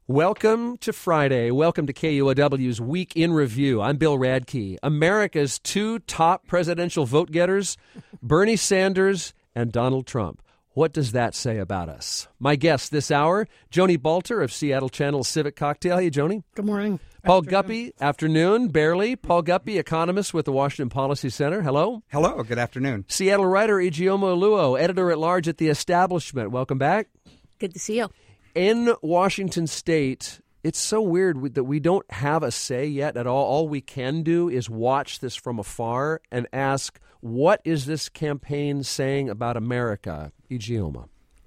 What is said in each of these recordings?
Welcome to Friday. Welcome to KUOW's Week in Review. I'm Bill Radke. America's two top presidential vote-getters, Bernie Sanders and Donald Trump. What does that say about us? My guest this hour, Joni Balter of Seattle Channel Civic Cocktail. Hey, Joni. Good morning. Paul Guppy, afternoon, barely. Paul Guppy, economist with the Washington Policy Center. Hello. Hello, good afternoon. Seattle writer Ijeoma Oluo, editor-at-large at The Establishment. Welcome back. Good to see you. In Washington State, it's so weird that we don't have a say yet at all. All we can do is watch this from afar and ask, what is this campaign saying about America? Ijeoma.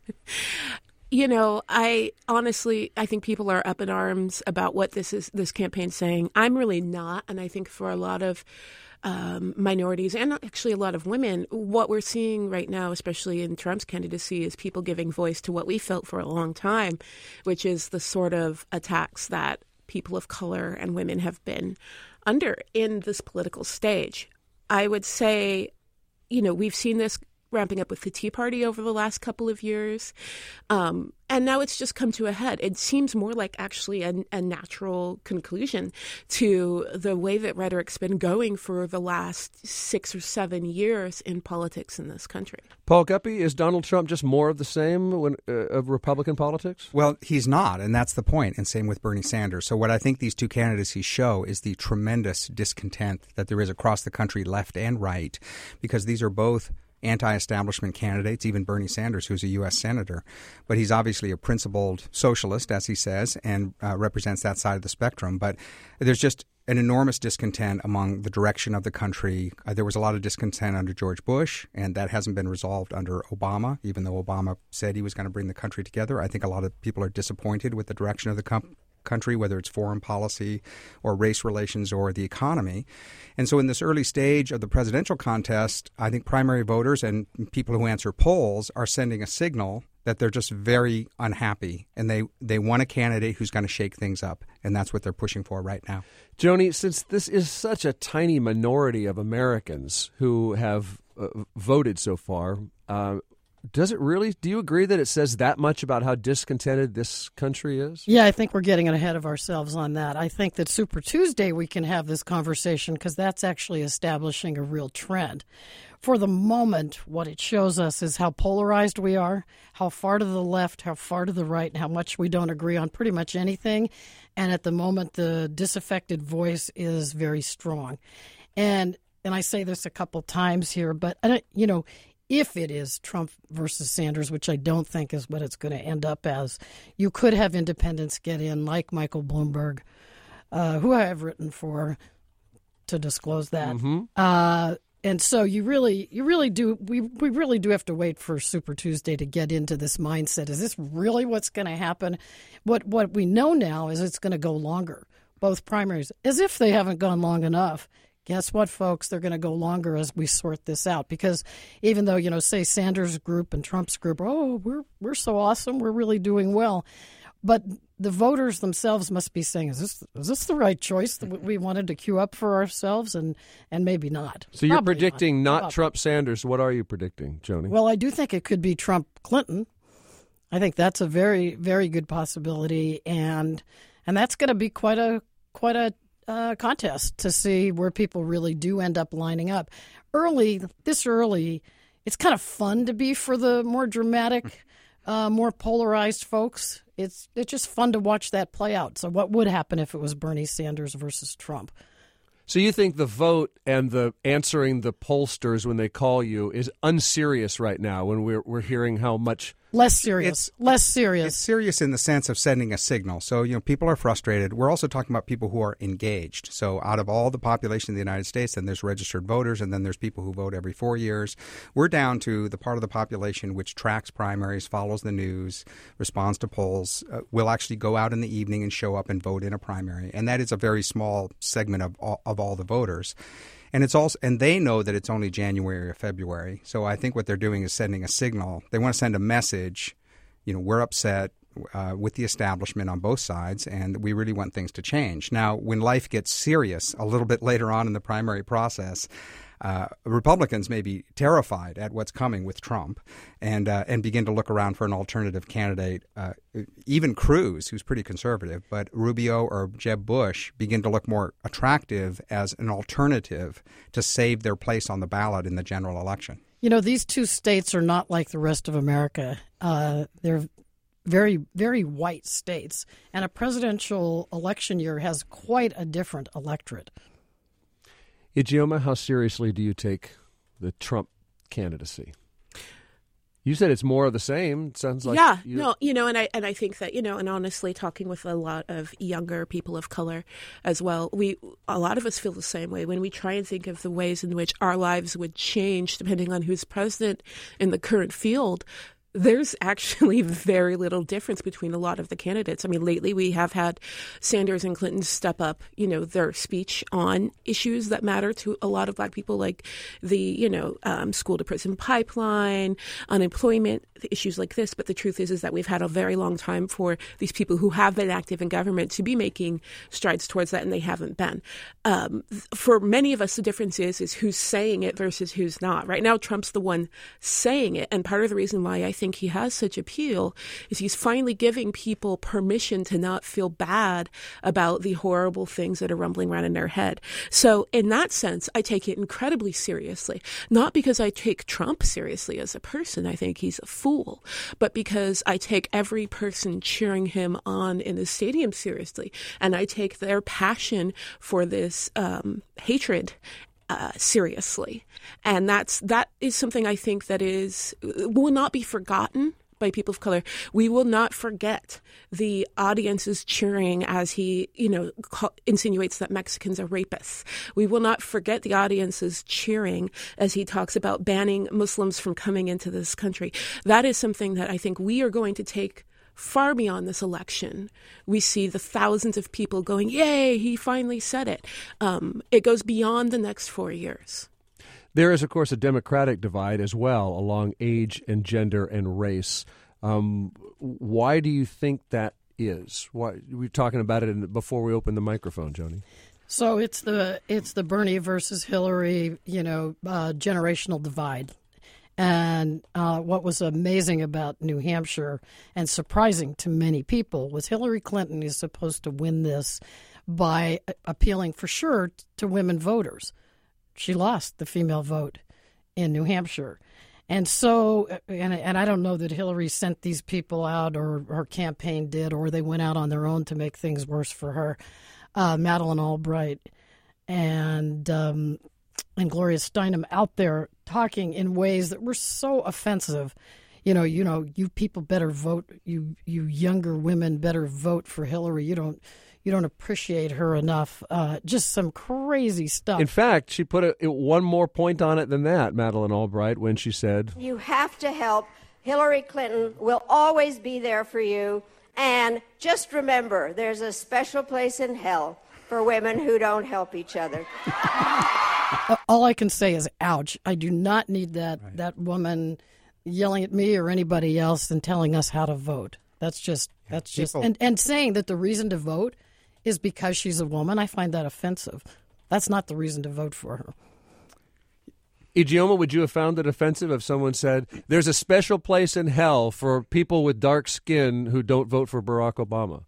You know, I think people are up in arms about what this campaign's saying. I'm really not, and I think for a lot of minorities and actually a lot of women, what we're seeing right now, especially in Trump's candidacy, is people giving voice to what we felt for a long time, which is the sort of attacks that people of color and women have been under in this political stage. I would say, you know, we've seen this ramping up with the Tea Party over the last couple of years. And now it's just come to a head. It seems more like actually a natural conclusion to the way that rhetoric's been going for the last 6 or 7 years in politics in this country. Paul Guppy, is Donald Trump just more of the same of Republican politics? Well, he's not, and that's the point, and same with Bernie Sanders. So what I think these two candidacies show is the tremendous discontent that there is across the country, left and right, because these are both anti-establishment candidates, even Bernie Sanders, who's a U.S. senator. But he's obviously a principled socialist, as he says, and represents that side of the spectrum. But there's just an enormous discontent among the direction of the country. There was a lot of discontent under George Bush, and that hasn't been resolved under Obama, even though Obama said he was going to bring the country together. I think a lot of people are disappointed with the direction of the country, whether it's foreign policy or race relations or the economy. And so in this early stage of the presidential contest, I think primary voters and people who answer polls are sending a signal that they're just very unhappy, and they want a candidate who's going to shake things up, and that's what they're pushing for right now. Joni, since this is such a tiny minority of Americans who have voted so far, do you agree that it says that much about how discontented this country is? Yeah, I think we're getting ahead of ourselves on that. I think that Super Tuesday we can have this conversation because that's actually establishing a real trend. For the moment, what it shows us is how polarized we are, how far to the left, how far to the right, and how much we don't agree on pretty much anything. And at the moment, the disaffected voice is very strong. And I say this a couple times here, but, if it is Trump versus Sanders, which I don't think is what it's going to end up as, you could have independents get in, like Michael Bloomberg, who I have written for, to disclose that. Mm-hmm. And so we really do have to wait for Super Tuesday to get into this mindset. Is this really what's going to happen? What we know now is it's going to go longer, both primaries, as if they haven't gone long enough. Guess what, folks? They're going to go longer as we sort this out, because even though, say Sanders' group and Trump's group, we're so awesome, we're really doing well, but the voters themselves must be saying, is this the right choice that we wanted to queue up for ourselves? And maybe not. So you're predicting not Trump-Sanders. What are you predicting, Joni? Well, I do think it could be Trump-Clinton. I think that's a very, very good possibility, and that's going to be quite a contest to see where people really do end up lining up. This early, it's kind of fun to be for the more dramatic, more polarized folks. It's just fun to watch that play out. So what would happen if it was Bernie Sanders versus Trump? So you think the vote and the answering the pollsters when they call you is unserious right now, when we're hearing how much less serious. It's serious in the sense of sending a signal. So, people are frustrated. We're also talking about people who are engaged. So out of all the population of the United States, then there's registered voters, and then there's people who vote every 4 years. We're down to the part of the population which tracks primaries, follows the news, responds to polls, will actually go out in the evening and show up and vote in a primary. And that is a very small segment of all the voters. And and they know that it's only January or February. So I think what they're doing is sending a signal. They want to send a message. We're upset with the establishment on both sides, and we really want things to change. Now, when life gets serious a little bit later on in the primary process, Republicans may be terrified at what's coming with Trump and begin to look around for an alternative candidate. Even Cruz, who's pretty conservative, but Rubio or Jeb Bush begin to look more attractive as an alternative to save their place on the ballot in the general election. You know, these two states are not like the rest of America. They're very, very white states, and a presidential election year has quite a different electorate. Ijeoma, how seriously do you take the Trump candidacy? You said it's more of the same. It sounds like and I think that, and honestly, talking with a lot of younger people of color as well, a lot of us feel the same way when we try and think of the ways in which our lives would change depending on who's president in the current field. There's actually very little difference between a lot of the candidates. I mean, lately we have had Sanders and Clinton step up, their speech on issues that matter to a lot of Black people, like the, school to prison pipeline, unemployment, issues like this. But the truth is that we've had a very long time for these people who have been active in government to be making strides towards that, and they haven't been. For many of us, the difference is who's saying it versus who's not. Right now, Trump's the one saying it, and part of the reason why I think he has such appeal is he's finally giving people permission to not feel bad about the horrible things that are rumbling around in their head. So in that sense, I take it incredibly seriously. Not because I take Trump seriously as a person, I think he's a fool, but because I take every person cheering him on in the stadium seriously, and I take their passion for this hatred seriously. And that is something I think that will not be forgotten by people of color. We will not forget the audience's cheering as he, insinuates that Mexicans are rapists. We will not forget the audience's cheering as he talks about banning Muslims from coming into this country. That is something that I think we are going to take far beyond this election. We see the thousands of people going, yay, he finally said it. It goes beyond the next 4 years. There is, of course, a Democratic divide as well along age and gender and race. Why do you think that is? Why, we were talking about it before we opened the microphone, Joni. So it's the Bernie versus Hillary, generational divide. And what was amazing about New Hampshire and surprising to many people was Hillary Clinton is supposed to win this by appealing for sure to women voters. She lost the female vote in New Hampshire. And so, and I don't know that Hillary sent these people out or her campaign did, or they went out on their own to make things worse for her. Madeleine Albright and Gloria Steinem out there talking in ways that were so offensive. You people better vote. You younger women better vote for Hillary. You don't appreciate her enough. Just some crazy stuff. In fact, she put one more point on it than that, Madeleine Albright, when she said, "You have to help. Hillary Clinton will always be there for you. And just remember, there's a special place in hell for women who don't help each other." All I can say is, ouch. I do not need that woman yelling at me or anybody else and telling us how to vote. That's just and saying that the reason to vote is because she's a woman. I find that offensive. That's not the reason to vote for her. Ijeoma, would you have found it offensive if someone said, there's a special place in hell for people with dark skin who don't vote for Barack Obama?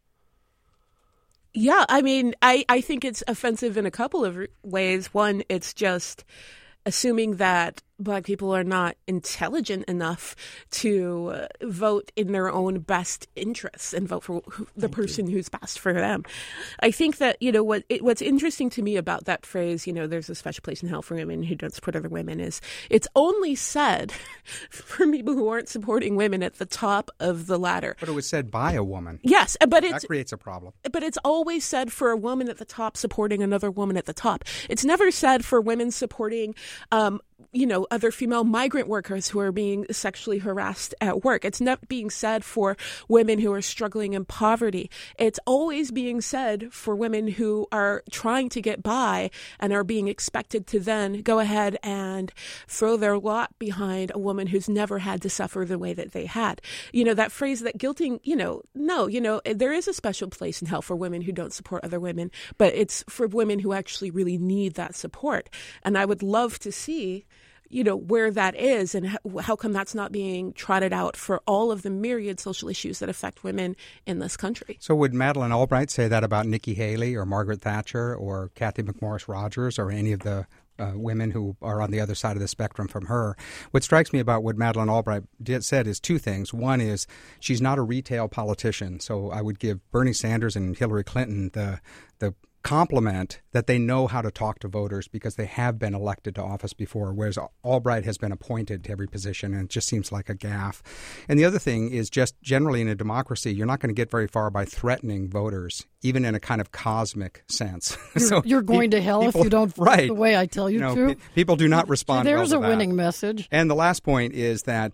Yeah, I mean, I think it's offensive in a couple of ways. One, it's just assuming that Black people are not intelligent enough to vote in their own best interests and vote for the person who's best for them. I think that, what's interesting to me about that phrase, there's a special place in hell for women who don't support other women, is it's only said for people who aren't supporting women at the top of the ladder. But it was said by a woman. Yes, but that creates a problem. But it's always said for a woman at the top supporting another woman at the top. It's never said for women supporting other female migrant workers who are being sexually harassed at work. It's not being said for women who are struggling in poverty. It's always being said for women who are trying to get by and are being expected to then go ahead and throw their lot behind a woman who's never had to suffer the way that they had. That phrase that guilting, there is a special place in hell for women who don't support other women, but it's for women who actually really need that support. And I would love to see where that is and how come that's not being trotted out for all of the myriad social issues that affect women in this country. So would Madeleine Albright say that about Nikki Haley or Margaret Thatcher or Kathy McMorris Rodgers or any of the women who are on the other side of the spectrum from her? What strikes me about what Madeleine Albright said is two things. One is she's not a retail politician. So I would give Bernie Sanders and Hillary Clinton the compliment that they know how to talk to voters because they have been elected to office before, whereas Albright has been appointed to every position, and it just seems like a gaffe. And the other thing is just generally in a democracy, you're not going to get very far by threatening voters, even in a kind of cosmic sense. You're going to hell if you don't vote the way I tell you to. People do not respond well to that. There's a winning message. And the last point is that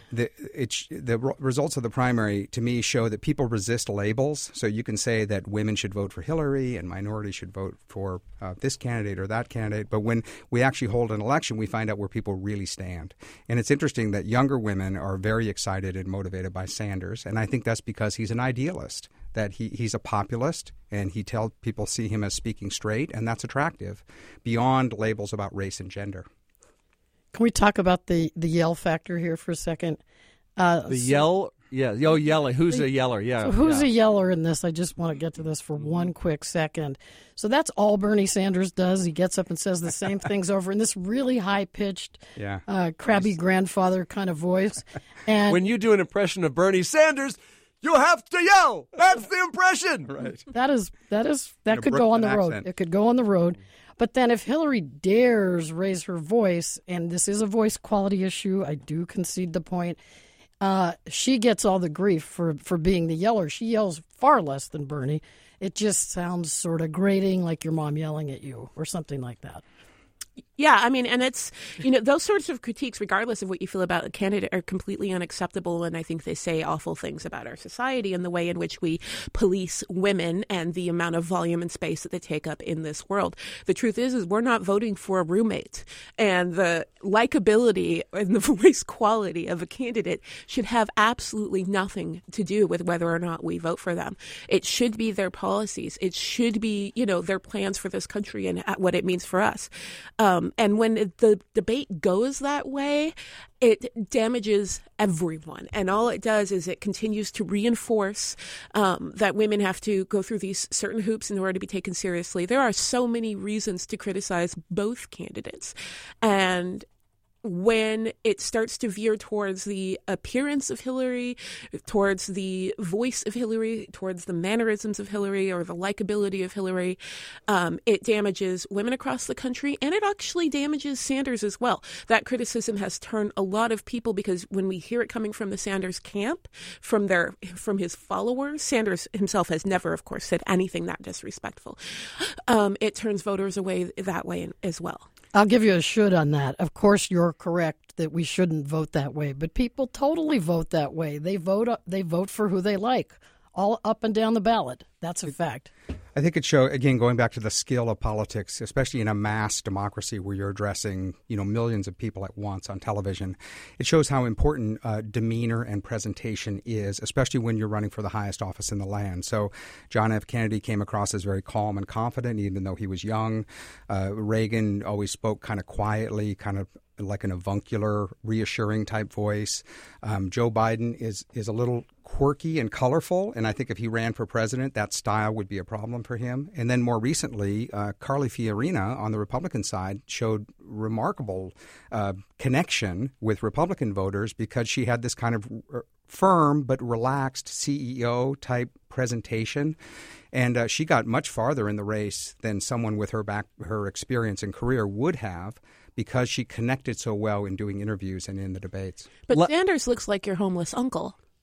the results of the primary, to me, show that people resist labels. So you can say that women should vote for Hillary and minorities should vote for this candidate or that candidate. But when we actually hold an election, we find out where people really stand. And it's interesting that younger women are very excited and motivated by Sanders. And I think that's because he's an idealist, that he's a populist, and people see him as speaking straight, and that's attractive beyond labels about race and gender. Can we talk about the yell factor here for a second? Yell? Yeah, yelling. Who's a yeller? Yeah. So who's a yeller in this? I just want to get to this for one quick second. So that's all Bernie Sanders does. He gets up and says the same things over in this really high-pitched, crabby grandfather kind of voice. And when you do an impression of Bernie Sanders, you have to yell. That's the impression. Right. That could go on the road. It could go on the road. But then if Hillary dares raise her voice, and this is a voice quality issue, I do concede the point, she gets all the grief for being the yeller. She yells far less than Bernie. It just sounds sort of grating, like your mom yelling at you or something like that. Yeah, I mean, and it's, those sorts of critiques, regardless of what you feel about a candidate, are completely unacceptable. And I think they say awful things about our society and the way in which we police women and the amount of volume and space that they take up in this world. The truth is we're not voting for a roommate. And the likability and the voice quality of a candidate should have absolutely nothing to do with whether or not we vote for them. It should be their policies. It should be, their plans for this country and what it means for us. And when the debate goes that way, it damages everyone. And all it does is it continues to reinforce that women have to go through these certain hoops in order to be taken seriously. There are so many reasons to criticize both candidates. And when it starts to veer towards the appearance of Hillary, towards the voice of Hillary, towards the mannerisms of Hillary or the likability of Hillary, it damages women across the country, and it actually damages Sanders as well. That criticism has turned a lot of people, because when we hear it coming from the Sanders camp, from his followers, Sanders himself has never, of course, said anything that disrespectful. It turns voters away that way as well. I'll give you a should on that. Of course, you're correct that we shouldn't vote that way, but people totally vote that way. They vote for who they like, all up and down the ballot. That's a fact. I think it shows, again, going back to the skill of politics, especially in a mass democracy where you're addressing, millions of people at once on television. It shows how important demeanor and presentation is, especially when you're running for the highest office in the land. So John F. Kennedy came across as very calm and confident, even though he was young. Reagan always spoke kind of quietly, kind of like an avuncular, reassuring type voice. Joe Biden is a little quirky and colorful, and I think if he ran for president, that style would be a problem for him. And then more recently, Carly Fiorina on the Republican side showed remarkable connection with Republican voters because she had this kind of firm but relaxed CEO-type presentation. And she got much farther in the race than someone with her experience and career would have, because she connected so well in doing interviews and in the debates. But Sanders looks like your homeless uncle.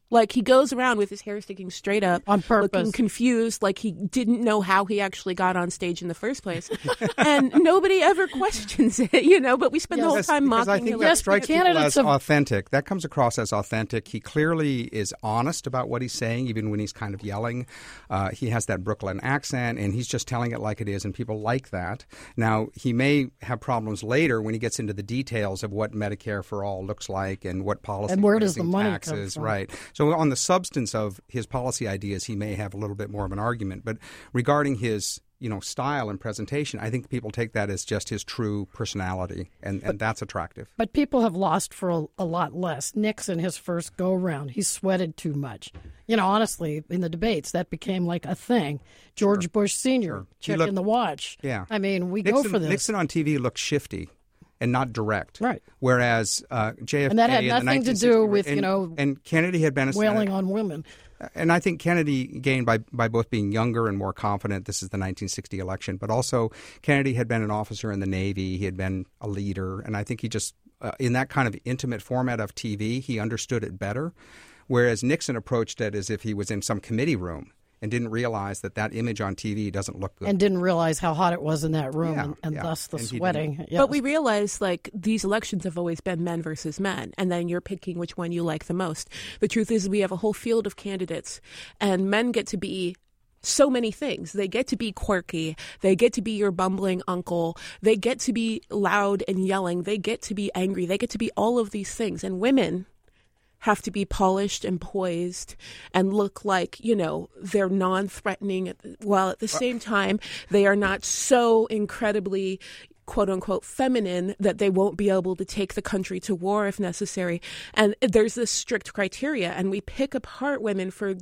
Like, he goes around with his hair sticking straight up. On purpose. Looking confused, like he didn't know how he actually got on stage in the first place. And nobody ever questions it, but we spend the whole time mocking I think him. that strikes people candidates as authentic. That comes across as authentic. He clearly is honest about what he's saying, even when he's kind of yelling. He has that Brooklyn accent, and he's just telling it like it is, and people like that. Now, he may have problems later when he gets into the details of what Medicare for All looks like and what policy and where does the money taxes, come from? right. So on the substance of his policy ideas, he may have a little bit more of an argument. But regarding his style and presentation, I think people take that as just his true personality, and that's attractive. But people have lost for a lot less. Nixon, his first go-around, he sweated too much. Honestly, in the debates, that became like a thing. George Bush Sr. checking the watch. Yeah. I mean, we Nixon, go for this. Nixon on TV looked shifty and not direct. Right. Whereas JFK and that had in the nothing to do with, and Kennedy had been a wailing on women. And I think Kennedy gained by both being younger and more confident. This is the 1960 election. But also, Kennedy had been an officer in the Navy. He had been a leader. And I think he just, in that kind of intimate format of TV, he understood it better. Whereas Nixon approached it as if he was in some committee room and didn't realize that image on TV doesn't look good. And didn't realize how hot it was in that room, and thus the sweating. Yes. But we realize, these elections have always been men versus men, and then you're picking which one you like the most. The truth is we have a whole field of candidates, and men get to be so many things. They get to be quirky. They get to be your bumbling uncle. They get to be loud and yelling. They get to be angry. They get to be all of these things. And women have to be polished and poised and look like, they're non-threatening, while at the same time, they are not so incredibly, quote-unquote, feminine that they won't be able to take the country to war if necessary. And there's this strict criteria, and we pick apart women for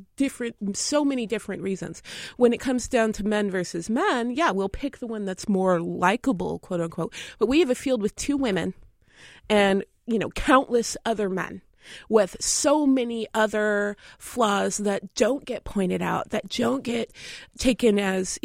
so many different reasons. When it comes down to men versus men, we'll pick the one that's more likable, quote-unquote. But we have a field with 2 women and, countless other men with so many other flaws that don't get pointed out, that don't get taken as,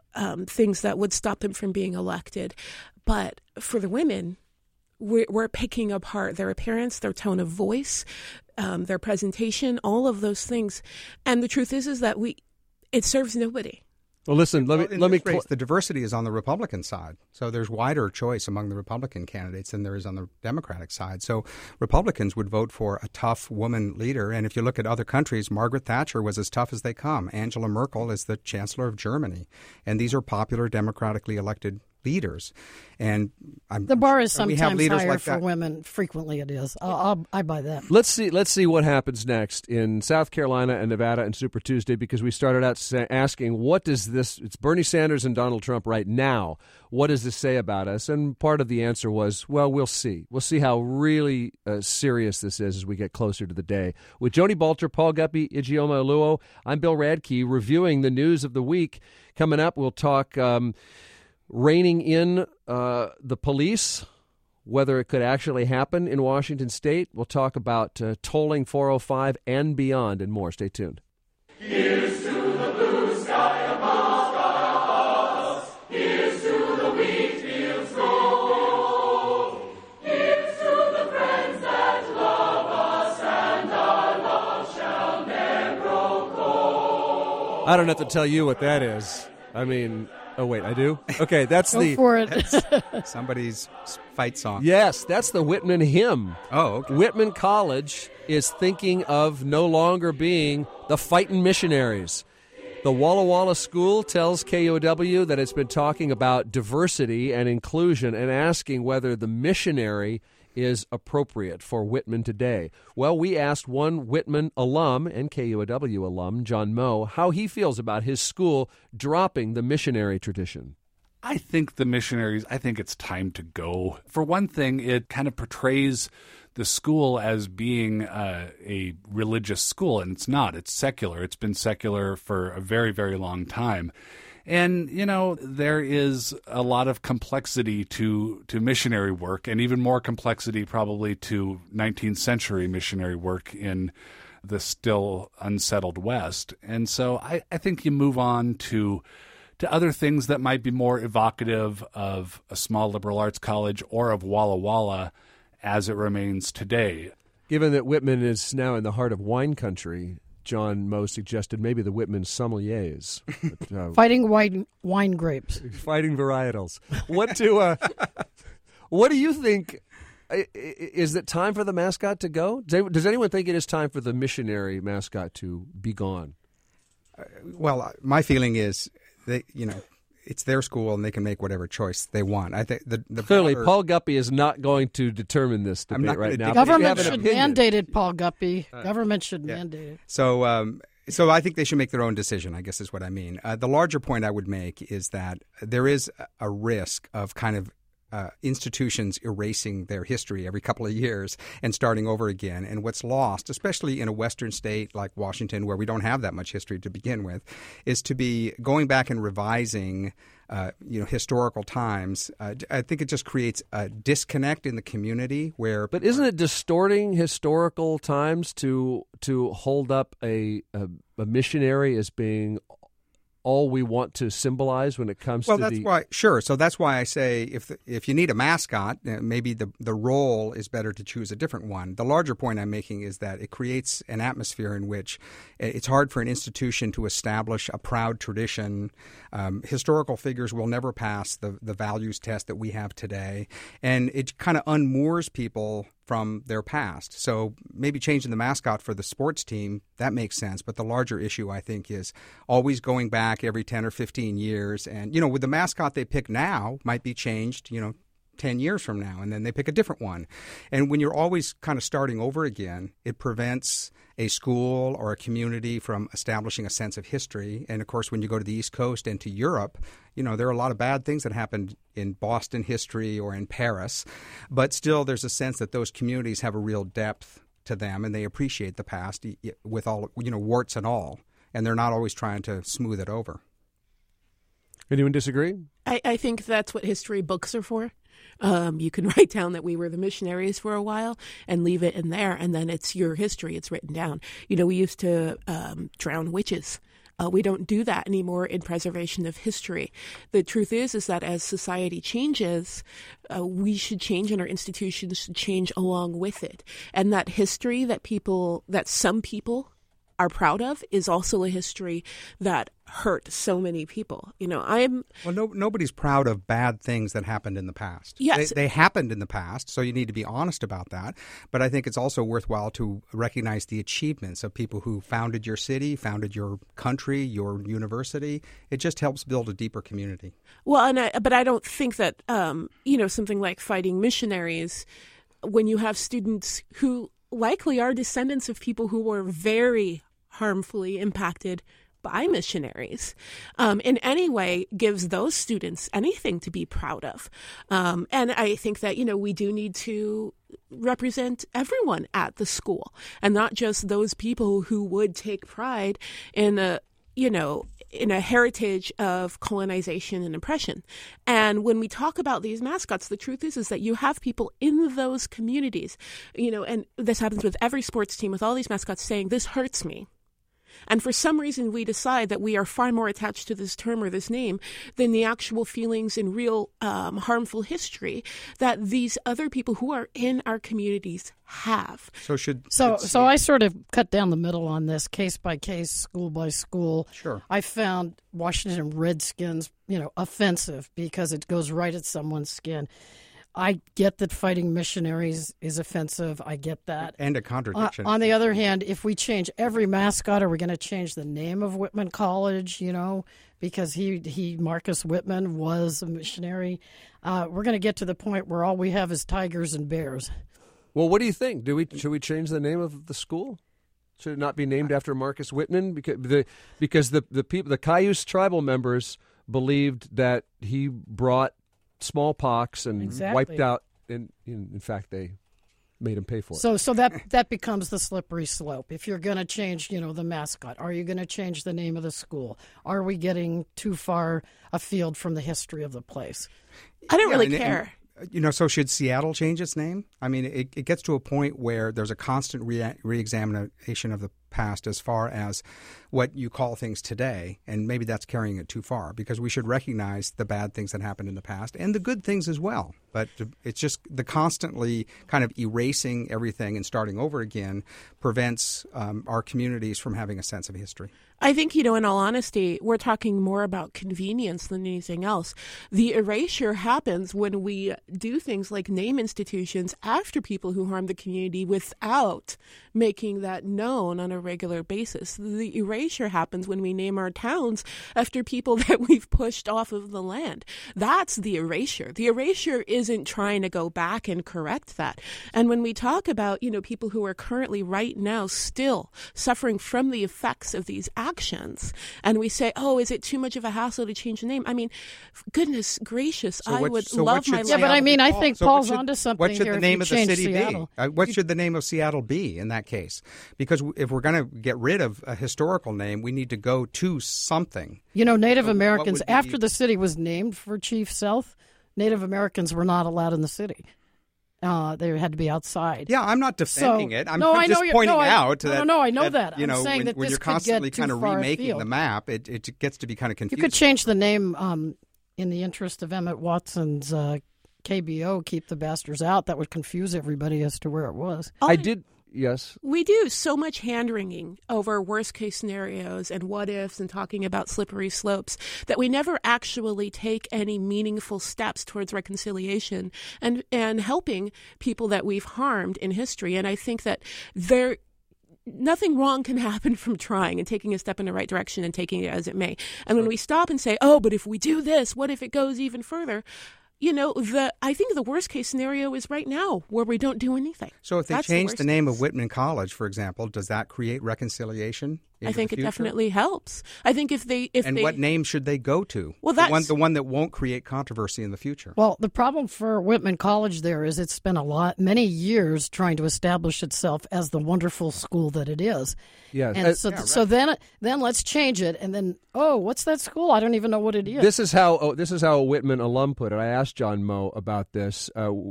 things that would stop them from being elected. But for the women, we're picking apart their appearance, their tone of voice, their presentation, all of those things. And the truth is that it serves nobody. Well, listen, let me. The diversity is on the Republican side, so there's wider choice among the Republican candidates than there is on the Democratic side. So Republicans would vote for a tough woman leader, and if you look at other countries, Margaret Thatcher was as tough as they come. Angela Merkel is the Chancellor of Germany, and these are popular democratically elected leaders. And the bar is we have sometimes leaders higher like for that. women. Frequently, it is. I buy that. Let's see what happens next in South Carolina and Nevada and Super Tuesday, because we started out asking, what does this? It's Bernie Sanders and Donald Trump right now. What does this say about us? And part of the answer was, well, we'll see. We'll see how really serious this is as we get closer to the day. With Joni Balter, Paul Guppy, Ijeoma Oluo, I'm Bill Radke, reviewing the news of the week. Coming up, we'll talk reining in the police, whether it could actually happen in Washington State. We'll talk about tolling 405 and beyond and more. Stay tuned. Here's to the blue sky above us. Here's to the wheat fields grow. Here's to the friends that love us, and our love shall never grow cold. I don't have to tell you what that is. I mean... Oh, wait, I do? Okay, that's Go for it. somebody's fight song. Yes, that's the Whitman hymn. Oh, okay. Whitman College is thinking of no longer being the fighting missionaries. The Walla Walla School tells KUOW that it's been talking about diversity and inclusion and asking whether the missionary is appropriate for Whitman today. Well, we asked one Whitman alum and KUOW alum, John Moe, how he feels about his school dropping the missionary tradition. I think it's time to go. For one thing, it kind of portrays the school as being a religious school, and it's not. It's secular. It's been secular for a very, very long time. And, there is a lot of complexity to missionary work, and even more complexity probably to 19th century missionary work in the still unsettled West. And so I think you move on to other things that might be more evocative of a small liberal arts college or of Walla Walla as it remains today. Given that Whitman is now in the heart of wine country, John Moe suggested maybe the Whitman sommeliers. But, Fighting wine grapes. fighting varietals. What do you think? Is it time for the mascot to go? Does anyone think it is time for the missionary mascot to be gone? Well, my feeling is it's their school and they can make whatever choice they want. I think the Clearly, broader, Paul Guppy is not going to determine this debate not right gonna now. dictate- But if you Government have an should opinion- mandate it, Paul Guppy. Government should mandate it. So I think they should make their own decision, I guess is what I mean. The larger point I would make is that there is a risk of kind of institutions erasing their history every couple of years and starting over again. And what's lost, especially in a Western state like Washington, where we don't have that much history to begin with, is to be going back and revising historical times. I think it just creates a disconnect in the community where. But isn't it distorting historical times to hold up a missionary as being all we want to symbolize when it comes to that's the... why, sure. So that's why I say if you need a mascot, maybe the role is better to choose a different one. The larger point I'm making is that it creates an atmosphere in which it's hard for an institution to establish a proud tradition. Historical figures will never pass the values test that we have today, and it kind of unmoors people from their past. So maybe changing the mascot for the sports team, that makes sense. But the larger issue, I think, is always going back every 10 or 15 years. And, with the mascot they pick now might be changed, 10 years from now, and then they pick a different one. And when you're always kind of starting over again, it prevents a school or a community from establishing a sense of history. And, of course, when you go to the East Coast and to Europe, there are a lot of bad things that happened in Boston history or in Paris. But still, there's a sense that those communities have a real depth to them, and they appreciate the past with all, warts and all. And they're not always trying to smooth it over. Anyone disagree? I think that's what history books are for. You can write down that we were the missionaries for a while and leave it in there, and then it's your history. It's written down. We used to drown witches. We don't do that anymore in preservation of history. The truth is that as society changes, we should change and our institutions should change along with it. And that history that some people are proud of is also a history that hurt so many people. Nobody's proud of bad things that happened in the past. Yes. They happened in the past, so you need to be honest about that. But I think it's also worthwhile to recognize the achievements of people who founded your city, founded your country, your university. It just helps build a deeper community. Well, but I don't think that, something like fighting missionaries, when you have students who likely are descendants of people who were very harmfully impacted by missionaries, in any way gives those students anything to be proud of. And I think that, we do need to represent everyone at the school and not just those people who would take pride in a heritage of colonization and oppression. And when we talk about these mascots, the truth is that you have people in those communities, and this happens with every sports team, with all these mascots saying, this hurts me. And for some reason, we decide that we are far more attached to this term or this name than the actual feelings and real harmful history that these other people who are in our communities have. So I sort of cut down the middle on this, case by case, school by school. Sure. I found Washington Redskins, offensive because it goes right at someone's skin. I get that fighting missionaries is offensive. I get that. And a contradiction. On the other hand, if we change every mascot, are we going to change the name of Whitman College, because Marcus Whitman was a missionary? We're going to get to the point where all we have is tigers and bears. Well, what do you think? Should we change the name of the school? Should it not be named after Marcus Whitman? Because the people, the Cayuse tribal members, believed that he brought smallpox and wiped out, and in fact they made him pay for it. So that becomes the slippery slope. If you're going to change, the mascot, are you going to change the name of the school? Are we getting too far afield from the history of the place? I don't really care. So should Seattle change its name? I mean, it gets to a point where there's a constant re-examination of the past as far as what you call things today, and maybe that's carrying it too far, because we should recognize the bad things that happened in the past and the good things as well. But it's just the constantly kind of erasing everything and starting over again prevents our communities from having a sense of history. I think, in all honesty, we're talking more about convenience than anything else. The erasure happens when we do things like name institutions after people who harm the community without making that known on a regular basis. The erasure happens when we name our towns after people that we've pushed off of the land. That's the erasure. The erasure isn't trying to go back and correct that. And when we talk about, people who are currently right now still suffering from the effects of these actions, and we say, oh, is it too much of a hassle to change the name? I mean, goodness gracious, I would love my life. Yeah, but I think Paul's onto something here. What should the name of the city Seattle. be? What should the name of Seattle be in that case? Because if we're going to get rid of a historical name, we need to go to something. Native Americans, after the city was named for Chief Sealth, Native Americans were not allowed in the city. They had to be outside. Yeah, I'm not defending it. I'm I just know pointing out that. that. No, I know that. I'm saying when, that when this you're could constantly get too kind of far remaking afield. the map, it gets to be kind of confusing. You could change the name in the interest of Emmett Watson's KBO, Keep the Bastards Out. That would confuse everybody as to where it was. I did. Yes. We do so much hand-wringing over worst-case scenarios and what-ifs and talking about slippery slopes that we never actually take any meaningful steps towards reconciliation and helping people that we've harmed in history. And I think that nothing wrong can happen from trying and taking a step in the right direction and taking it as it may. And when we stop and say, oh, but if we do this, what if it goes even further? I think the worst case scenario is right now where we don't do anything. So if they change the name of Whitman College, for example, does that create reconciliation? I think it definitely helps. I think if what name should they go to? Well, the one that won't create controversy in the future. Well, the problem for Whitman College there is it's spent many years trying to establish itself as the wonderful school that it is. Yes. And so then let's change it, and then what's that school? I don't even know what it is. This is how a Whitman alum put it. I asked John Moe about this.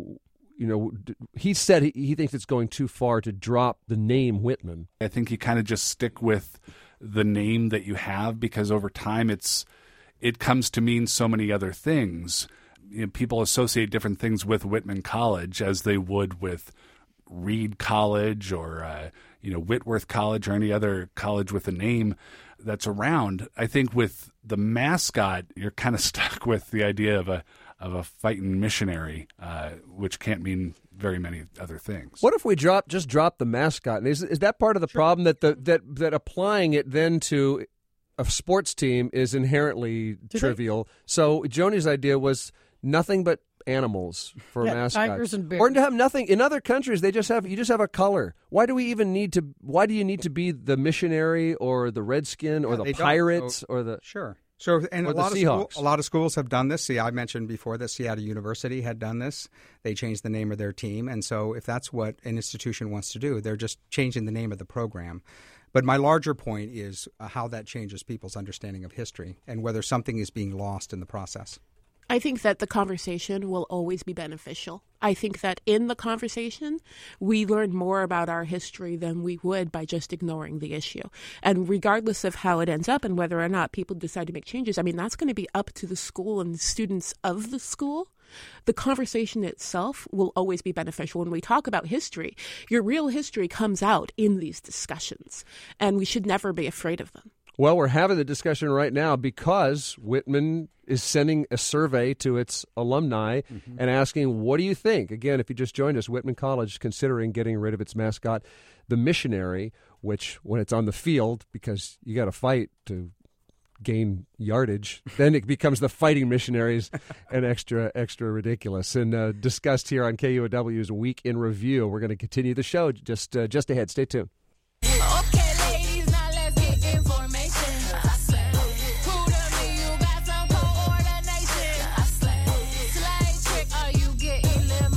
He said he thinks it's going too far to drop the name Whitman. I think you kind of just stick with the name that you have, because over time it comes to mean so many other things. People associate different things with Whitman College as they would with Reed College or Whitworth College or any other college with a name that's around. I think with the mascot, you're kind of stuck with the idea of a fighting missionary, which can't mean very many other things. What if we just drop the mascot? Is that part of the problem that applying it then to a sports team is inherently trivial? So Joni's idea was nothing but animals for a mascot, tigers and bears, or to have nothing. In other countries, you just have a color. Why do you need to be the missionary or the redskin or the pirates or the sure? So, and a lot of schools have done this. See, I mentioned before that Seattle University had done this. They changed the name of their team. And so if that's what an institution wants to do, they're just changing the name of the program. But my larger point is how that changes people's understanding of history and whether something is being lost in the process. I think that the conversation will always be beneficial. I think that in the conversation, we learn more about our history than we would by just ignoring the issue. And regardless of how it ends up and whether or not people decide to make changes, I mean, that's going to be up to the school and the students of the school. The conversation itself will always be beneficial. When we talk about history, your real history comes out in these discussions, and we should never be afraid of them. Well, we're having the discussion right now because Whitman is sending a survey to its alumni and asking, what do you think? Again, if you just joined us, Whitman College is considering getting rid of its mascot, the missionary, which when it's on the field, because you got to fight to gain yardage, then it becomes the fighting missionaries and extra ridiculous. And discussed here on KUOW's Week in Review. We're going to continue the show just ahead. Stay tuned.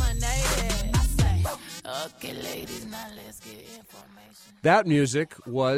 That music was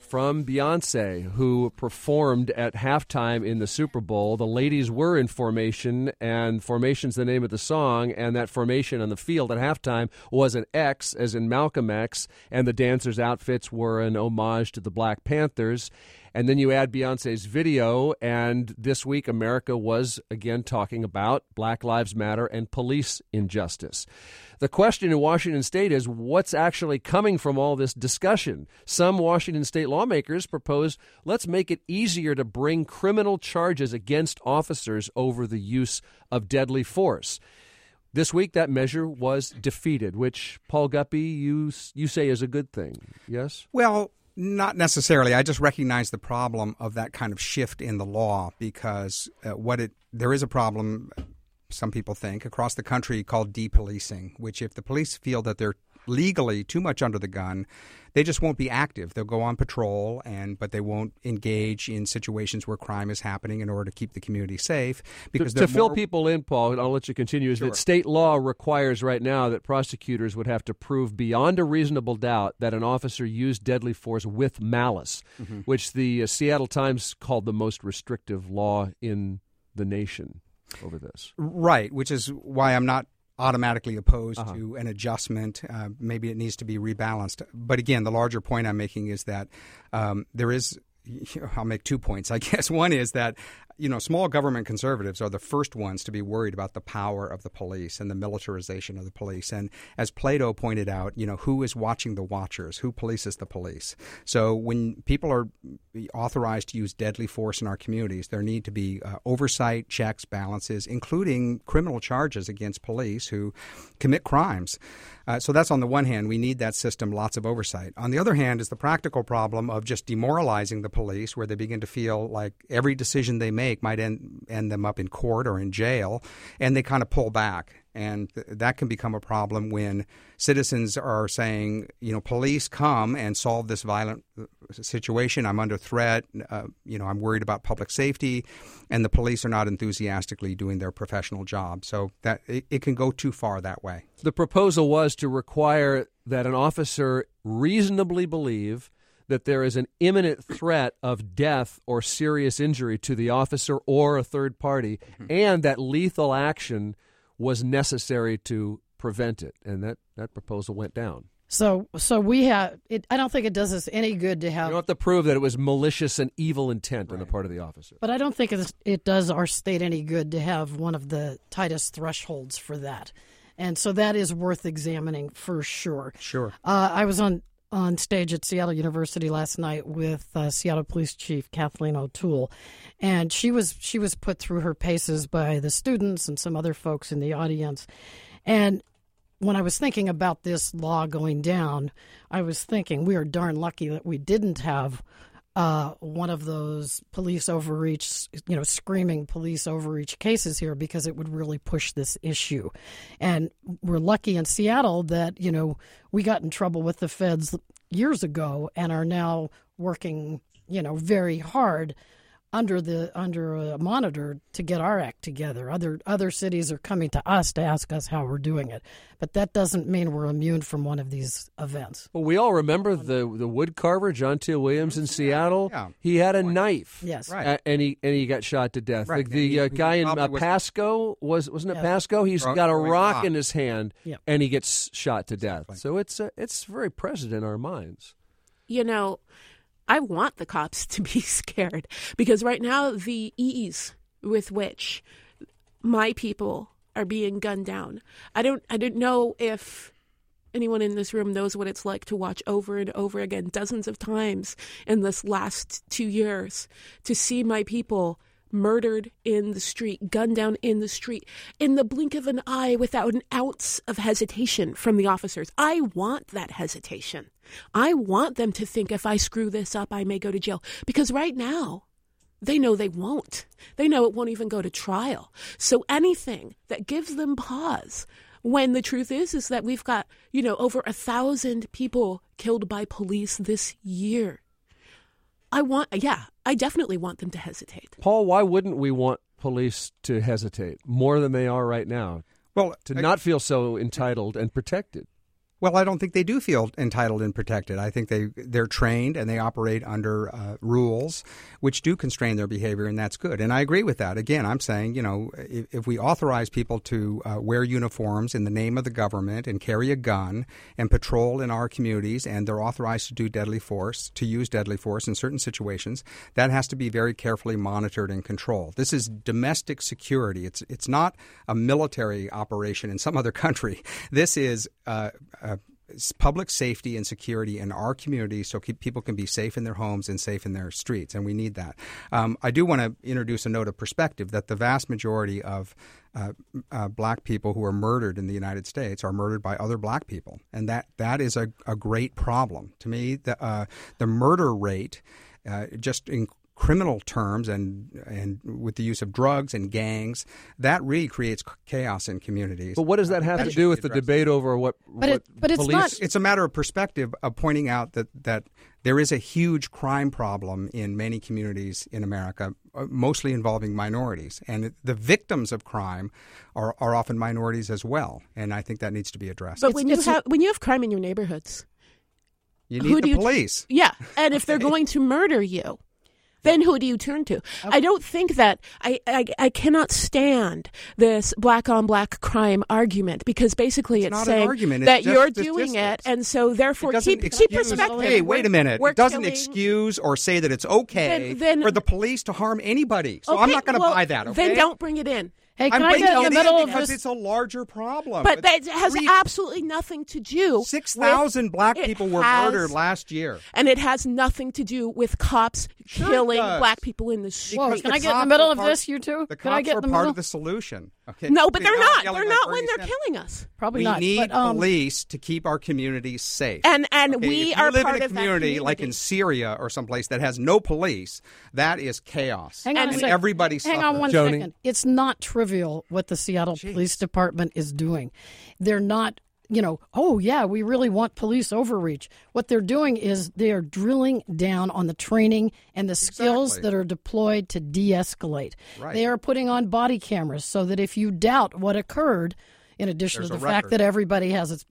from Beyonce, who performed at halftime in the Super Bowl. The ladies were in formation, and formation's the name of the song, and that formation on the field at halftime was an X, as in Malcolm X, and the dancers' outfits were an homage to the Black Panthers. And then you add Beyonce's video, and this week America was again talking about Black Lives Matter and police injustice. The question in Washington State is what's actually coming from all this discussion. Some Washington State lawmakers propose let's make it easier to bring criminal charges against officers over the use of deadly force. This week, that measure was defeated, which, Paul Guppy, you say is a good thing, yes? Well, not necessarily. I just recognize the problem of that kind of shift in the law because there is a problem, some people think, across the country called depolicing, which if the police feel that they're legally too much under the gun, they just won't be active. They'll go on patrol, but they won't engage in situations where crime is happening in order to keep the community safe. Because to fill people in, Paul, and I'll let you continue, is that state law requires right now that prosecutors would have to prove beyond a reasonable doubt that an officer used deadly force with malice, which the Seattle Times called the most restrictive law in the nation over this. Right, which is why I'm not automatically opposed to an adjustment. Maybe it needs to be rebalanced. But again, the larger point I'm making is that there is, I'll make 2 points, I guess. One is that, small government conservatives are the first ones to be worried about the power of the police and the militarization of the police. And as Plato pointed out, who is watching the watchers? Who polices the police? So when people are authorized to use deadly force in our communities, there need to be oversight, checks, balances, including criminal charges against police who commit crimes. So that's on the one hand. We need that system, lots of oversight. On the other hand is the practical problem of just demoralizing the police, where they begin to feel like every decision they make might end them up in court or in jail, and they kind of pull back. And that can become a problem when citizens are saying, police come and solve this violent situation. I'm under threat. I'm worried about public safety, and the police are not enthusiastically doing their professional job. So that it can go too far that way. The proposal was to require that an officer reasonably believe that there is an imminent threat of death or serious injury to the officer or a third party, and that lethal action was necessary to prevent it. And that proposal went down. So we have it. I don't think it does us any good to have. You don't have to prove that it was malicious and evil intent on the part of the officer. But I don't think it does our state any good to have one of the tightest thresholds for that. And so that is worth examining for sure. Sure. I was on stage at Seattle University last night with Seattle Police Chief Kathleen O'Toole, and she was put through her paces by the students and some other folks in the audience. And when I was thinking about this law going down, I was thinking we are darn lucky that we didn't have one of those police overreach, screaming police overreach cases here, because it would really push this issue. And we're lucky in Seattle that, we got in trouble with the feds years ago and are now working, very hard under a monitor to get our act together. Other cities are coming to us to ask us how we're doing it, but that doesn't mean we're immune from one of these events. Well, we all remember the wood carver John T. Williams in Seattle. Yeah. He had a knife, yes, right, and he got shot to death. Right. The guy in Pasco wasn't it Pasco? He's got a rock in his hand, and he gets shot to death. Exactly. So it's very present in our minds. I want the cops to be scared, because right now the ease with which my people are being gunned down. I don't know if anyone in this room knows what it's like to watch over and over again, dozens of times in this last 2 years, to see my people murdered in the street, gunned down in the street, in the blink of an eye, without an ounce of hesitation from the officers. I want that hesitation. I want them to think, if I screw this up, I may go to jail. Because right now, they know they won't. They know it won't even go to trial. So anything that gives them pause, when the truth is that we've got, over 1,000 people killed by police this year. I definitely want them to hesitate. Paul, why wouldn't we want police to hesitate more than they are right now? Well, to not feel so entitled and protected. Well, I don't think they do feel entitled and protected. I think they're trained and they operate under rules which do constrain their behavior, and that's good. And I agree with that. Again, I'm saying, if we authorize people to wear uniforms in the name of the government and carry a gun and patrol in our communities, and they're authorized to use deadly force in certain situations, that has to be very carefully monitored and controlled. This is domestic security. It's not a military operation in some other country. This is public safety and security in our communities so people can be safe in their homes and safe in their streets, and we need that. I do want to introduce a note of perspective that the vast majority of black people who are murdered in the United States are murdered by other black people, and that is a great problem. To me, the murder rate just in criminal terms and with the use of drugs and gangs, that really creates chaos in communities. But what does that have to do with the debate over what it's police? not. It's a matter of perspective of pointing out that there is a huge crime problem in many communities in America, mostly involving minorities. And the victims of crime are often minorities as well. And I think that needs to be addressed. But when you have crime in your neighborhoods, you need the police. Yeah, and if they're going to murder you, then who do you turn to? I don't think that I cannot stand this black on black crime argument, because basically it's saying that you're doing it, and so therefore keep perspective. Hey, wait a minute! It doesn't excuse or say that it's okay for the police to harm anybody. So I'm not going to buy that. Okay? Then don't bring it in. Hey, can I get in the middle of because this? it's a larger problem. But that has absolutely nothing to do. 6,000 black people were murdered last year, and it has nothing to do with cops killing black people in the street. Whoa, can I get in the middle of this, you two? The Can I cops get are in the part middle? of the solution. Okay. No, but they're not. They're They're not when they're killing us. Probably not. We need but, police to keep our communities safe. And okay? we if are you live part in a of that community like in Syria or someplace that has no police, that is chaos. Hang on a second. Everybody suffers. Hang on one Joni. second. It's not trivial what the Seattle Police Department is doing. They're not, oh, yeah, we really want police overreach. What they're doing is they are drilling down on the training and the skills that are deployed to de-escalate. Right. They are putting on body cameras so that if you doubt what occurred, in addition to the fact that everybody has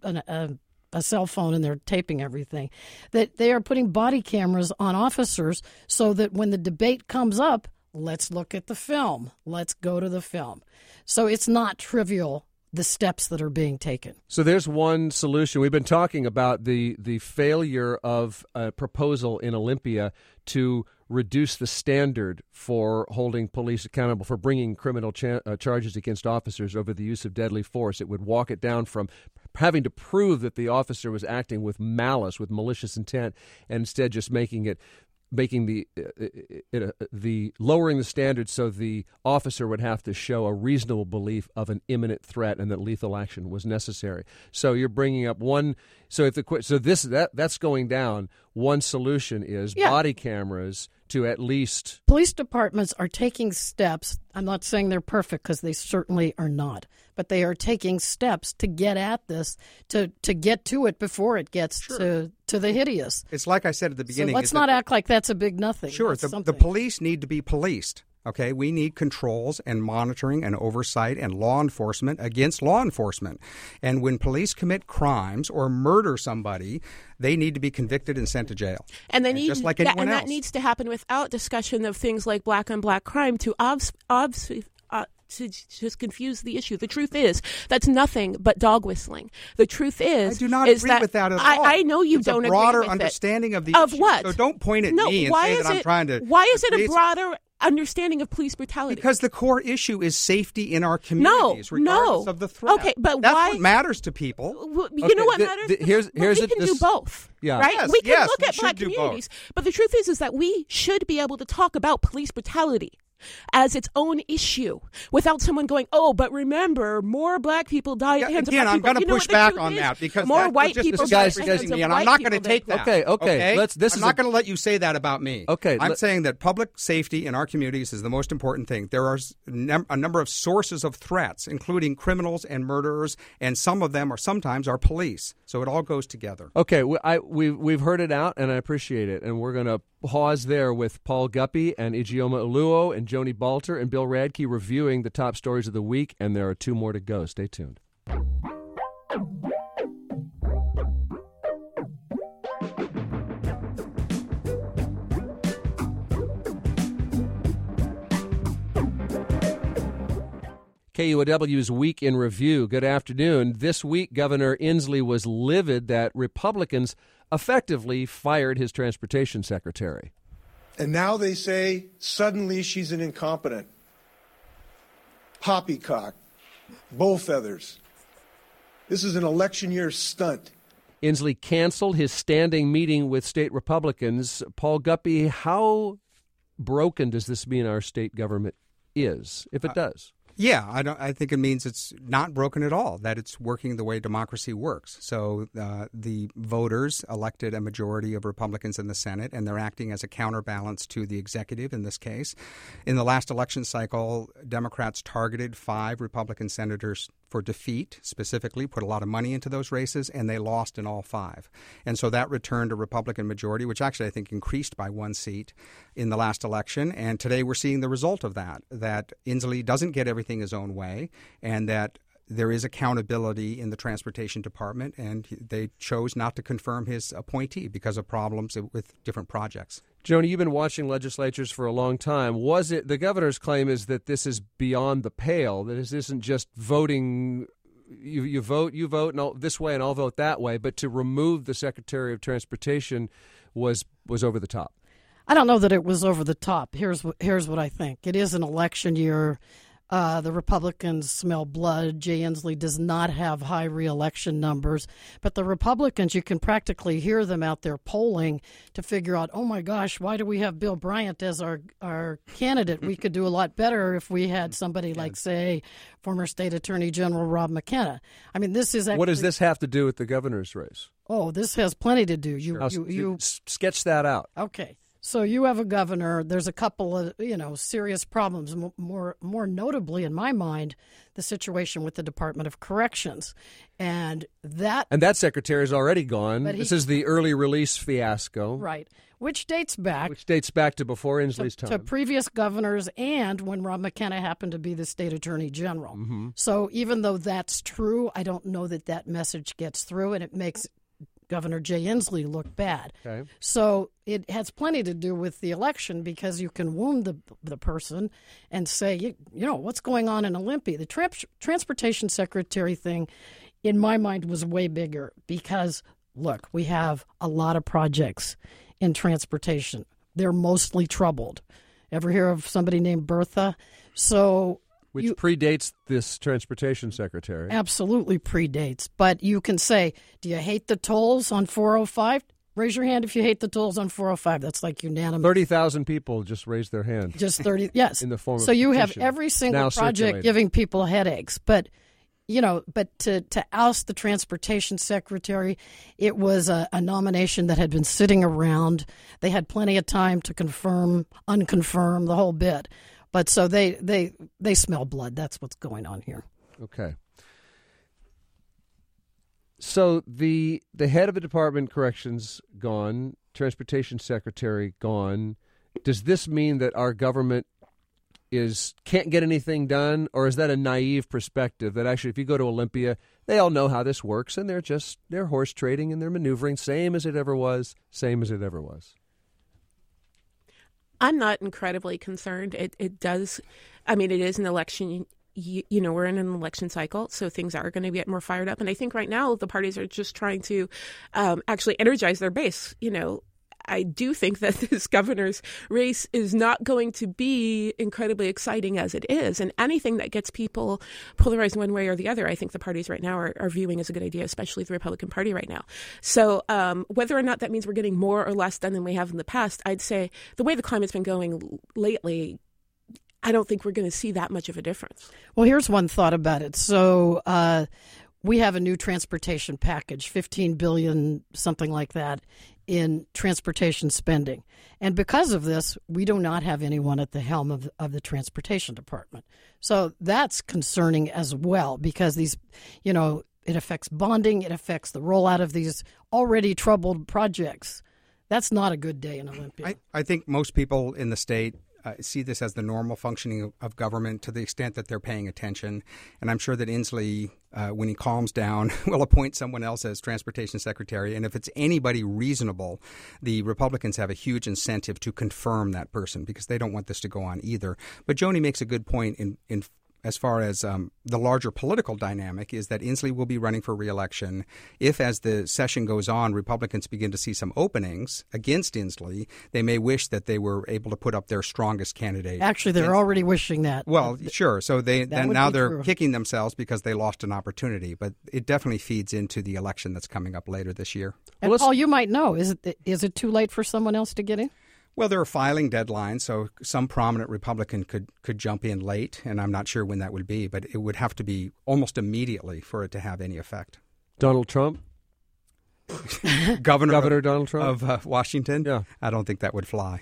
a cell phone and they're taping everything, that they are putting body cameras on officers so that when the debate comes up, let's look at the film. Let's go to the film. So it's not trivial, the steps that are being taken. So there's one solution. We've been talking about the failure of a proposal in Olympia to reduce the standard for holding police accountable for bringing criminal charges against officers over the use of deadly force. It would walk it down from having to prove that the officer was acting with malice, with malicious intent, and instead just making the lowering the standard so the officer would have to show a reasonable belief of an imminent threat and that lethal action was necessary. So you're bringing up one. So that's going down. One solution is body cameras to at least. Police departments are taking steps. I'm not saying they're perfect because they certainly are not, but they are taking steps to get at this, to get to it before it gets to the hideous. It's like I said at the beginning. So let's not act like that's a big nothing. Sure, the police need to be policed. Okay, we need controls and monitoring and oversight and law enforcement against law enforcement. And when police commit crimes or murder somebody, they need to be convicted and sent to jail. And then just like anyone else. That needs to happen without discussion of things like black on black crime to just confuse the issue. The truth is that's nothing but dog whistling. The truth is I do not agree with that at all. I know you don't agree with it. It's a broader understanding of the issue. What? So don't point at me and say that I'm trying to. Why is it a broader understanding of police brutality? Because the core issue is safety in our communities, regardless of the threat. Okay, but that's why? what matters to people. You know what matters? We can do both. Yeah. Right? Yes, we can look we at black should do communities. But the truth is that we should be able to talk about police brutality as its own issue without someone going, oh, but remember, more black people die at the hands of black people. I'm going to push back on that because more white people die at the hands of me, and white I'm not going to people. take that. Okay. I'm not going to let you say that about me. Okay. I'm saying that public safety in our communities is the most important thing. There are a number of sources of threats, including criminals and murderers, and some of them are sometimes our police. So it all goes together. Okay, we've heard it out, and I appreciate it. And we're going to pause there with Paul Guppy and Ijeoma Oluo and Joni Balter and Bill Radke reviewing the top stories of the week, and there are two more to go. Stay tuned. KUOW's Week in Review. Good afternoon. This week, Governor Inslee was livid that Republicans effectively fired his transportation secretary. And now they say suddenly she's an incompetent. Poppycock. Bull feathers. This is an election year stunt. Inslee canceled his standing meeting with state Republicans. Paul Guppy, how broken does this mean our state government is, if it does? Yeah, I think it means it's not broken at all, that it's working the way democracy works. So the voters elected a majority of Republicans in the Senate, and they're acting as a counterbalance to the executive in this case. In the last election cycle, Democrats targeted 5 Republican senators for defeat, specifically, put a lot of money into those races, and they lost in all 5. And so that returned a Republican majority, which actually I think increased by 1 seat in the last election. And today we're seeing the result of that Inslee doesn't get everything his own way, and that there is accountability in the transportation department, and they chose not to confirm his appointee because of problems with different projects. Joni, you've been watching legislatures for a long time. The governor's claim is that this is beyond the pale, that this isn't just voting, you vote, and this way, and I'll vote that way, but to remove the Secretary of Transportation was over the top. I don't know that it was over the top. Here's what I think. It is an election year. The Republicans smell blood. Jay Inslee does not have high re-election numbers. But the Republicans, you can practically hear them out there polling to figure out, oh, my gosh, why do we have Bill Bryant as our candidate? We could do a lot better if we had somebody like, say, former State Attorney General Rob McKenna. I mean, this is actually... What does this have to do with the governor's race? Oh, this has plenty to do. You sketch that out. Okay. So you have a governor. There's a couple of, serious problems. More notably, in my mind, the situation with the Department of Corrections, and that secretary is already gone. This is the early release fiasco, right? Which dates back to before Inslee's time, to previous governors, and when Rob McKenna happened to be the state attorney general. Mm-hmm. So even though that's true, I don't know that message gets through, and it makes Governor Jay Inslee look bad. Okay. So it has plenty to do with the election, because you can wound the person and say, what's going on in Olympia? The transportation secretary thing, in my mind, was way bigger because, look, we have a lot of projects in transportation. They're mostly troubled. Ever hear of somebody named Bertha? Which predates this transportation secretary. Absolutely predates. But you can say, do you hate the tolls on 405? Raise your hand if you hate the tolls on 405. That's like unanimous. 30,000 people just raised their hand. Just 30, yes. In the form of So you petition. have every single project giving people headaches. But, to oust the transportation secretary, it was a nomination that had been sitting around. They had plenty of time to confirm, unconfirm, the whole bit. But so they smell blood. That's what's going on here. Okay. So the head of the Department of Corrections gone, transportation secretary gone. Does this mean that our government can't get anything done, or is that a naive perspective that actually if you go to Olympia, they all know how this works and they're horse trading and they're maneuvering, same as it ever was. I'm not incredibly concerned. It is an election. We're in an election cycle, so things are going to get more fired up. And I think right now the parties are just trying to actually energize their base. I do think that this governor's race is not going to be incredibly exciting as it is. And anything that gets people polarized one way or the other, I think the parties right now are viewing as a good idea, especially the Republican Party right now. So whether or not that means we're getting more or less done than we have in the past, I'd say the way the climate's been going lately, I don't think we're going to see that much of a difference. Well, here's one thought about it. So we have a new transportation package, $15 billion, something like that, in transportation spending. And because of this, we do not have anyone at the helm of the transportation department. So that's concerning as well, because these, it affects bonding, it affects the rollout of these already troubled projects. That's not a good day in Olympia. I think most people in the state see this as the normal functioning of government to the extent that they're paying attention. And I'm sure that Inslee, when he calms down, will appoint someone else as transportation secretary. And if it's anybody reasonable, the Republicans have a huge incentive to confirm that person because they don't want this to go on either. But Joni makes a good point in as far as the larger political dynamic, is that Inslee will be running for re-election. If, as the session goes on, Republicans begin to see some openings against Inslee, they may wish that they were able to put up their strongest candidate. Actually, they're already wishing that. Well, sure. So now they're true. kicking themselves because they lost an opportunity. But it definitely feeds into the election that's coming up later this year. And Paul, you might know, is it too late for someone else to get in? Well, there are filing deadlines, so some prominent Republican could jump in late, and I'm not sure when that would be, but it would have to be almost immediately for it to have any effect. Donald Trump? Governor Donald Trump of Washington? Yeah. I don't think that would fly.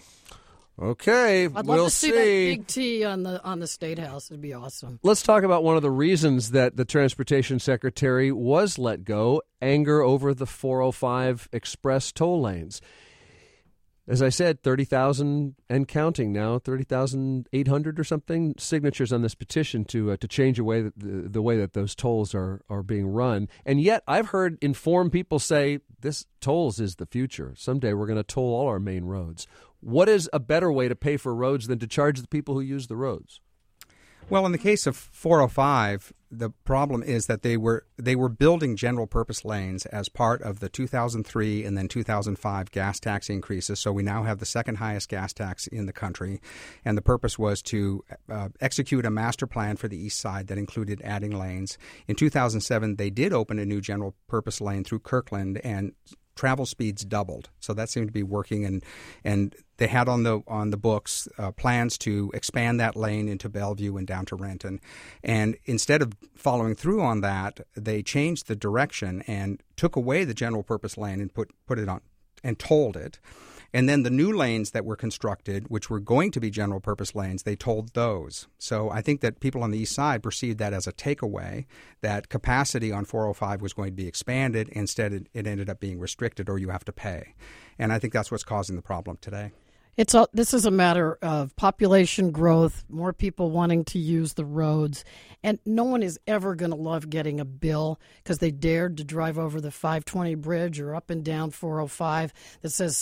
Okay, I'd love we'll to see that big T on the State House. It'd be awesome. Let's talk about one of the reasons that the Transportation Secretary was let go, anger over the 405 express toll lanes. As I said, 30,000 and counting now, 30,800 or something signatures on this petition to change the way that those tolls are being run. And yet I've heard informed people say this tolls is the future. Someday we're going to toll all our main roads. What is a better way to pay for roads than to charge the people who use the roads? Well, in the case of 405, the problem is that they were building general purpose lanes as part of the 2003 and then 2005 gas tax increases. So we now have the second highest gas tax in the country. And the purpose was to execute a master plan for the east side that included adding lanes. In 2007, they did open a new general purpose lane through Kirkland, and travel speeds doubled. So that seemed to be working, and they had on the books plans to expand that lane into Bellevue and down to Renton. And instead of following through on that, they changed the direction and took away the general purpose lane and put it on and tolled it. And then the new lanes that were constructed, which were going to be general purpose lanes, they tolled those. So I think that people on the east side perceived that as a takeaway, that capacity on 405 was going to be expanded. Instead, it ended up being restricted, or you have to pay. And I think that's what's causing the problem today. This is a matter of population growth, more people wanting to use the roads, and no one is ever going to love getting a bill because they dared to drive over the 520 bridge or up and down 405 that says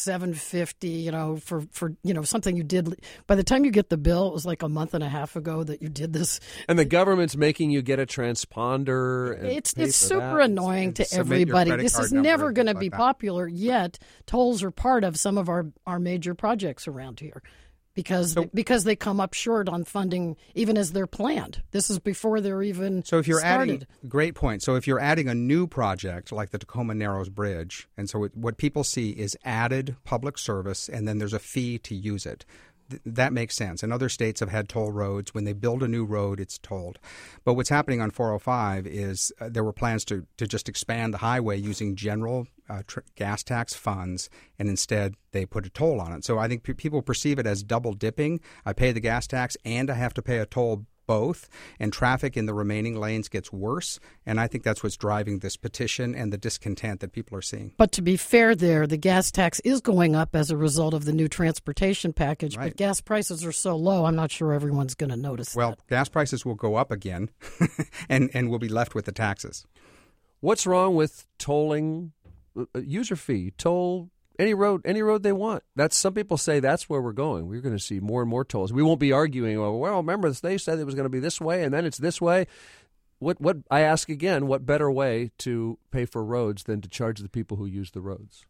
$750, for something you did. By the time you get the bill, it was like a month and a half ago that you did this. And the government's making you get a transponder. And it's super annoying to everybody. This is never going to be popular, yet tolls are part of some of our major projects around here because they come up short on funding even as they're planned. This is before they're even started. Great point. So if you're adding a new project like the Tacoma Narrows Bridge, and so what people see is added public service and then there's a fee to use it. That makes sense. And other states have had toll roads. When they build a new road, it's tolled. But what's happening on 405 is there were plans to just expand the highway using general gas tax funds, and instead they put a toll on it. So I think people perceive it as double dipping. I pay the gas tax and I have to pay a toll both, and traffic in the remaining lanes gets worse. And I think that's what's driving this petition and the discontent that people are seeing. But to be fair there, the gas tax is going up as a result of the new transportation package, right. But gas prices are so low, I'm not sure everyone's going to notice Well, that. Gas prices will go up again, and we'll be left with the taxes. What's wrong with tolling user fee? Toll any road they want. That's some people say that's where we're going. We're going to see more and more tolls. We won't be arguing. Well, remember they said it was going to be this way, and then it's this way. What I ask again? What better way to pay for roads than to charge the people who use the roads?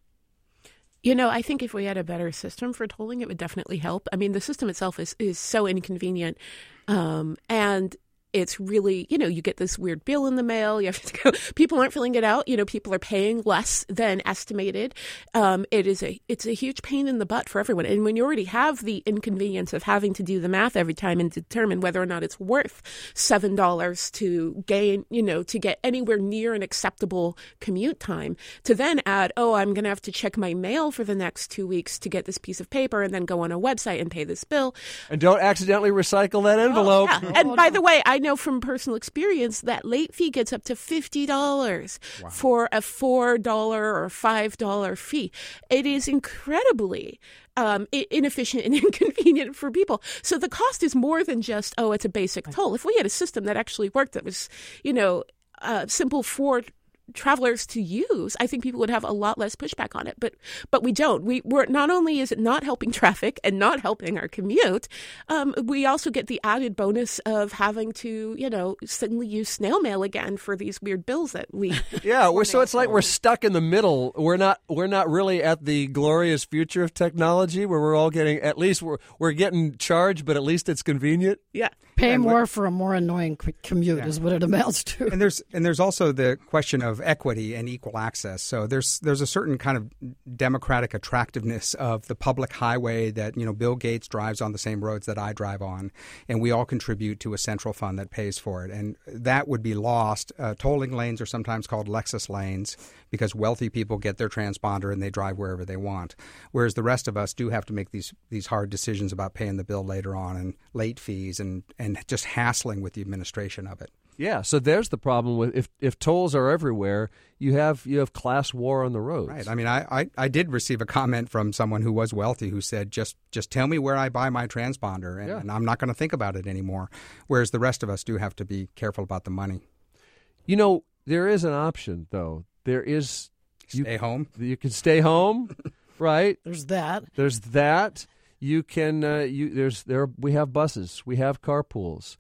I think if we had a better system for tolling, it would definitely help. I mean, the system itself is so inconvenient, and it's really, you get this weird bill in the mail. You have to go. People aren't filling it out. People are paying less than estimated. It's a huge pain in the butt for everyone. And when you already have the inconvenience of having to do the math every time and determine whether or not it's worth $7 to gain, to get anywhere near an acceptable commute time, to then add, I'm going to have to check my mail for the next 2 weeks to get this piece of paper and then go on a website and pay this bill. And don't accidentally recycle that envelope. Yeah. And by the way, I know from personal experience that late fee gets up to $50 for a $4 or $5 fee. It is incredibly inefficient and inconvenient for people. So the cost is more than just, it's a basic toll. If we had a system that actually worked, that was, simple for travelers to use, I think people would have a lot less pushback on it. But we don't. We're not only is it not helping traffic and not helping our commute, we also get the added bonus of having to, suddenly use snail mail again for these weird bills that we. Yeah, so it's like we're stuck in the middle. We're not really at the glorious future of technology where we're all getting, at least we're getting charged, but at least it's convenient. Yeah. Pay more for a more annoying commute is what it amounts to. And there's also the question of equity and equal access. So there's a certain kind of democratic attractiveness of the public highway that Bill Gates drives on the same roads that I drive on, and we all contribute to a central fund that pays for it. And that would be lost. Tolling lanes are sometimes called Lexus lanes because wealthy people get their transponder and they drive wherever they want, whereas the rest of us do have to make these hard decisions about paying the bill later on and late fees and just hassling with the administration of it. Yeah, so there's the problem with if tolls are everywhere, you have class war on the roads. Right. I mean, I did receive a comment from someone who was wealthy who said, just tell me where I buy my transponder, and I'm not going to think about it anymore, whereas the rest of us do have to be careful about the money. There is an option, though. There is... Stay home? You can stay home, right? There's that. There's that. You can... we have buses. We have carpools.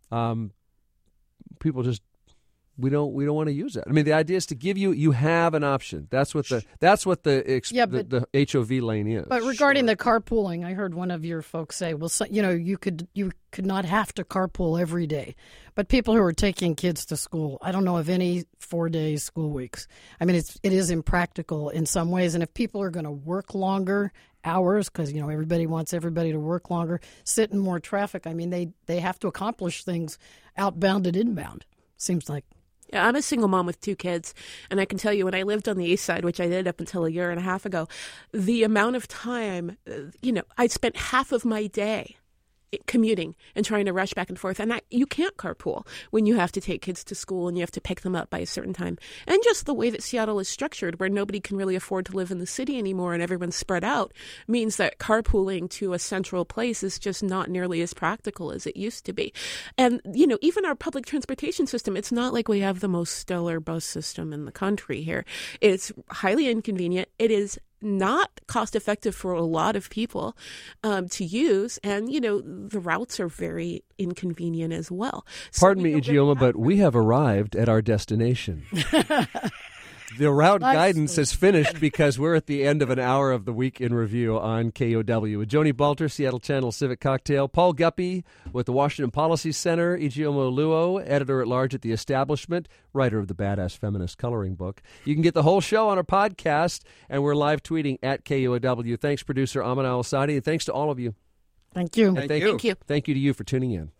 People just we don't want to use that. I mean, the idea is to give you have an option. That's what the HOV lane is. But regarding the carpooling, I heard one of your folks say, well, you could not have to carpool every day. But people who are taking kids to school, I don't know of any 4-day school weeks. I mean, it is impractical in some ways. And if people are going to work longer hours, because everybody wants everybody to work longer, sit in more traffic. I mean, they have to accomplish things outbound and inbound. Seems like. Yeah, I'm a single mom with 2 kids, and I can tell you when I lived on the East Side, which I did up until a year and a half ago, the amount of time, I spent half of my day commuting and trying to rush back and forth. And you can't carpool when you have to take kids to school and you have to pick them up by a certain time. And just the way that Seattle is structured, where nobody can really afford to live in the city anymore and everyone's spread out, means that carpooling to a central place is just not nearly as practical as it used to be. And, even our public transportation system, it's not like we have the most stellar bus system in the country here. It's highly inconvenient. It is not cost effective for a lot of people to use, and the routes are very inconvenient as well. Pardon me, Ijeoma, but we have arrived at our destination. The route guidance is finished because we're at the end of an hour of the Week in Review on KOW. With Joni Balter, Seattle Channel Civic Cocktail, Paul Guppy with the Washington Policy Center, Ijeoma Oluo, editor-at-large at The Establishment, writer of the Badass Feminist Coloring Book. You can get the whole show on our podcast, and we're live tweeting at KOW. Thanks, producer Amin Al-Asadi, and thanks to all of you. Thank you. Thank you. Thank you to you for tuning in.